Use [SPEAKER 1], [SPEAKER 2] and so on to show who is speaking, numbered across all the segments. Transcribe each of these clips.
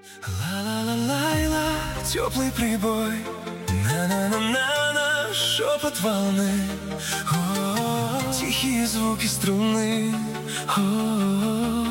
[SPEAKER 1] Ла-ла-ла-лай-ла, теплый прибой, на-на-на-на-на, шепот волны, о-о-о, тихие звуки струны, о-о-о.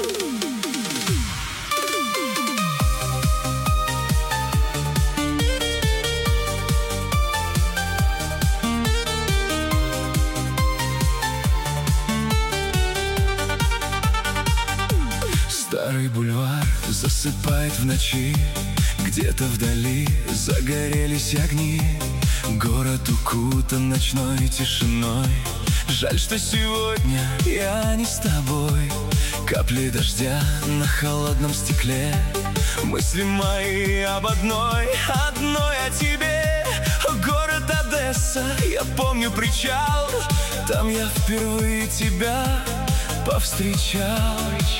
[SPEAKER 1] Старый бульвар засыпает в ночи, где-то вдали загорелись огни. Город укутан ночной тишиной. Жаль, что сегодня я не с тобой. Капли дождя на холодном стекле. Мысли мои об одной о тебе. Город Одесса, я помню причал. Там я впервые тебя повстречал.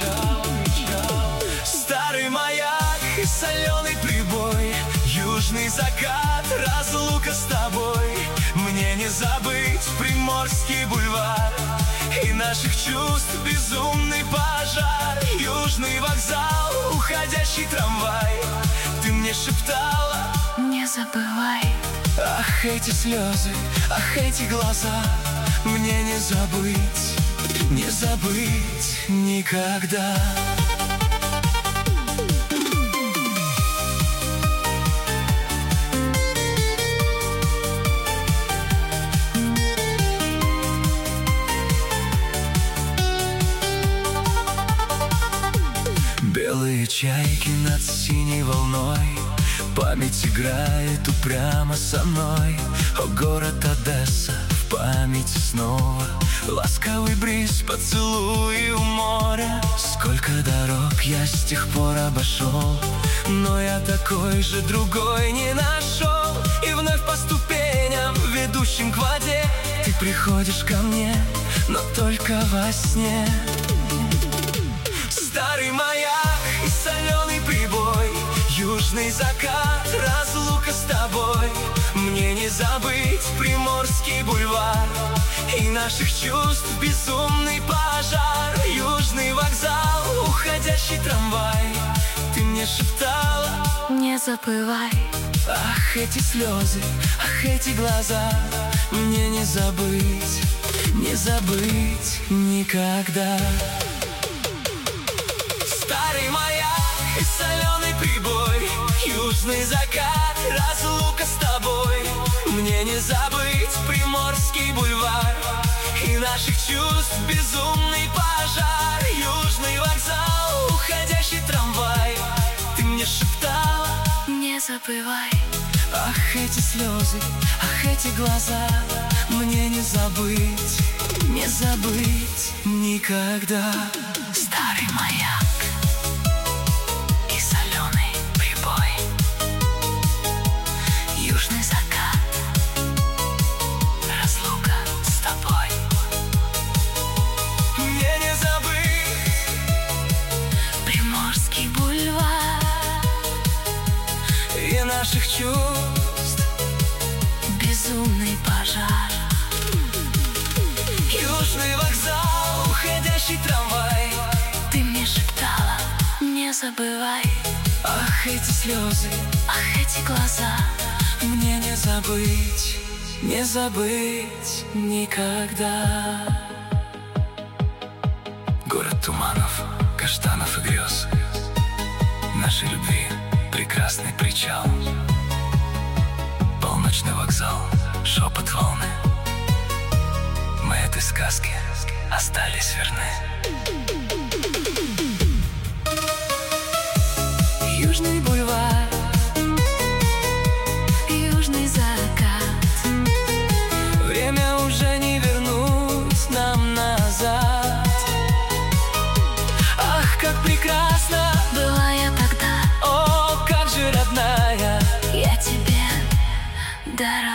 [SPEAKER 1] Старый маяк и соленый прибой, южный закат, разлука с тобой. Мне не забыть Приморский бульвар и наших чувств безумный пожар. Южный вокзал, уходящий трамвай. Ты мне шептала:
[SPEAKER 2] не забывай.
[SPEAKER 1] Ах, эти слезы, ах, эти глаза. Мне не забыть никогда. Белые чайки над синей волной, память играет упрямо со мной. О, город Одесса, в памяти снова ласковый бриз, поцелуи у моря. Сколько дорог я с тех пор обошел, но я такой же другой не нашел. И вновь по ступеням, ведущим к воде, ты приходишь ко мне, но только во сне. Старый маяк и соленый прибой, южный закат, разлука с тобой. Мне не забыть Приморский бульвар и наших чувств безумный пожар. Южный вокзал, уходящий трамвай. Ты мне шептала:
[SPEAKER 2] не забывай.
[SPEAKER 1] Ах, эти слезы, ах, эти глаза. Мне не забыть никогда. Старый маяк и соленый прибой, южный закат, разлука с тобой. Мне не забыть Приморский бульвар и наших чувств безумный пожар. Южный вокзал, уходящий трамвай. Ты мне шептала:
[SPEAKER 2] не забывай.
[SPEAKER 1] Ах, эти слезы, ах, эти глаза. Мне не забыть никогда.
[SPEAKER 2] Старый маяк и соленый прибой, южный закат, разлука с тобой.
[SPEAKER 1] Мне не забыть
[SPEAKER 2] Приморский бульвар
[SPEAKER 1] и наших чувств
[SPEAKER 2] безумный пожар.
[SPEAKER 1] Южный вокзал, уходящий трамвай.
[SPEAKER 2] Ты мне шептала: не забывай.
[SPEAKER 1] Ах, эти слезы,
[SPEAKER 2] ах, эти глаза.
[SPEAKER 1] мне не забыть никогда. Город туманов, каштанов и грез, нашей любви прекрасный причал. Полночный вокзал, шепот волны. Мы этой сказке остались верны.
[SPEAKER 2] Южный бульвар, южный закат.
[SPEAKER 1] Время уже не вернуть нам назад. Ах, как прекрасно
[SPEAKER 2] была я тогда,
[SPEAKER 1] о, как же родная.
[SPEAKER 2] я тебе дорога.